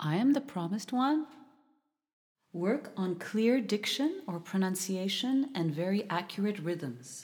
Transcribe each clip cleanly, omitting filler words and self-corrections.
I am the promised one. Work on clear diction or pronunciation and very accurate rhythms.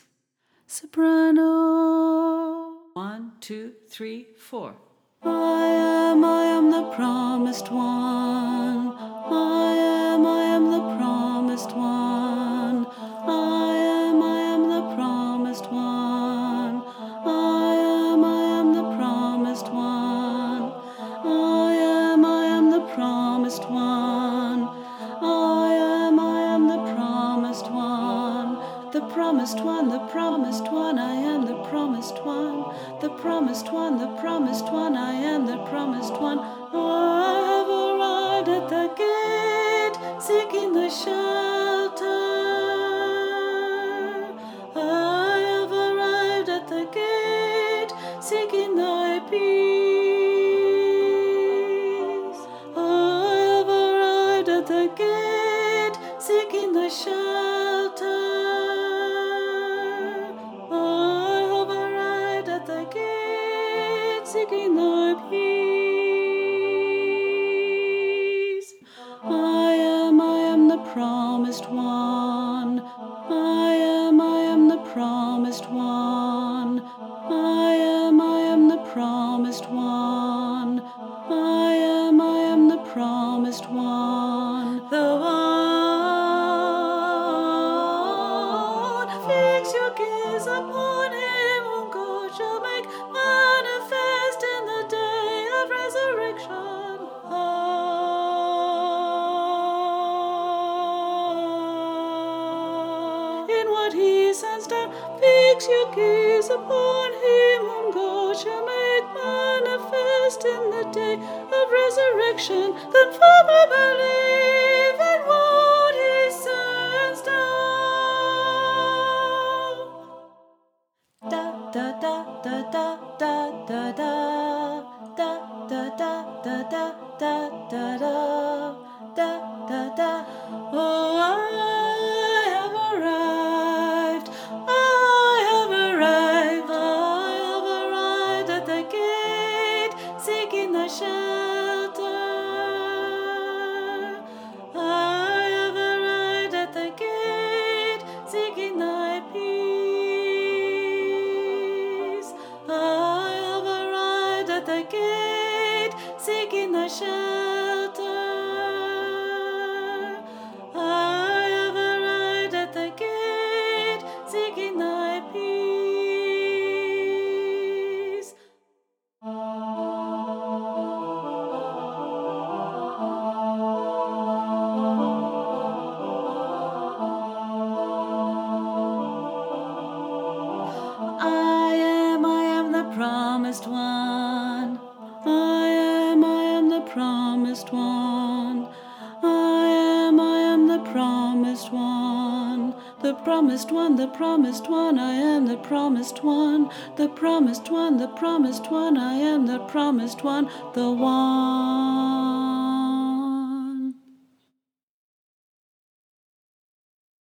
Soprano. 1, 2, 3, 4. I am the promised one. I am the promised one. I am the promised one. I am the promised one. I am the promised one. I am the promised one. The promised one, the promised one, I am the promised one. The promised one, the promised one, I am the promised one. I have arrived at the gate, seeking the shelter. I have arrived at the gate, seeking thy peace. I have arrived at the gate, seeking the shelter. Seeking thy peace. I am the promised one. I am the promised one. I am the promised one. I am the promised one. The one. Fix your gaze upon him whom God shall make manifest in the day of resurrection. In what he sends down, fix your gaze upon him whom God shall make manifest in the day of resurrection. Then firmly believe in what he sends down. Da da da da da da da da da da da da da da da da da da. Oh, I have arrived. I have arrived. I have arrived at the gate, seeking thy shelter. I have arrived at the gate, seeking thy peace. I have arrived at the gate, seeking thy shelter. I have arrived at the gate, seeking thy peace. I am the promised one. I am the promised one. I am the promised one. The promised one, the promised one, I am the promised one. The promised one, the promised one, I am the promised one. The one.